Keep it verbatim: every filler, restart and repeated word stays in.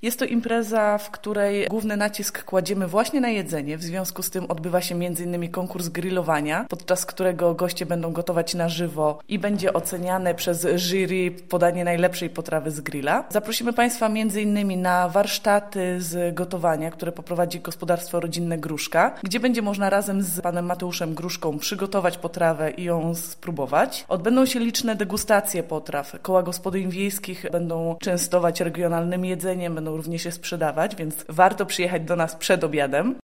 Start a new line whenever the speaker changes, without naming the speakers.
Jest to impreza, w której główny nacisk kładziemy właśnie na jedzenie. W związku z tym odbywa się między innymi konkurs grillowania, podczas którego goście będą gotować na żywo i będzie oceniane przez jury podanie najlepszej potrawy z grilla. Zaprosimy Państwa między innymi na warsztaty z gotowania, które poprowadzi gospodarstwo rodzinne Gruszka, gdzie będzie można razem z panem Mateuszem Gruszką przygotować potrawę i ją spróbować. Odbędą się liczne degustacje potraw. Koła gospodyń wiejskich będą częstować regionalnym jedzeniem, będą również je sprzedawać, więc warto przyjechać do nas przed obiadem.